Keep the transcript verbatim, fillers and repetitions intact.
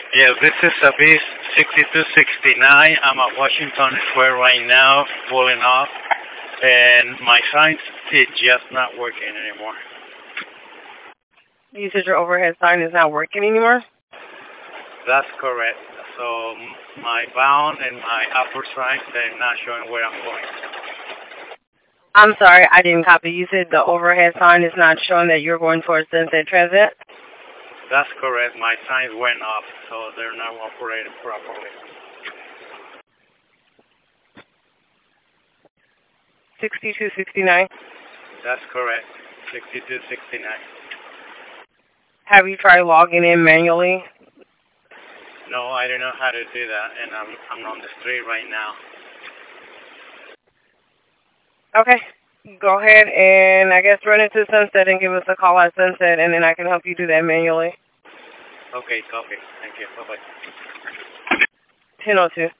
Yes, this is Abyss sixty-two sixty-nine. I'm at Washington Square right now, pulling off, and my sign is just not working anymore. You said your overhead sign is not working anymore? That's correct. So m- my bound and my upper signs, they're not showing where I'm going. I'm sorry, I didn't copy. You said the overhead sign is not showing that you're going towards Sunset Transit? That's correct. My signs went off, so they're not operating properly. sixty-two sixty-nine. That's correct. sixty-two sixty-nine. Have you tried logging in manually? No, I don't know how to do that, and I'm I'm on the street right now. Okay. Go ahead and I guess run into Sunset and give us a call at Sunset, and then I can help you do that manually. Okay, copy. Thank you. Bye-bye. ten oh two.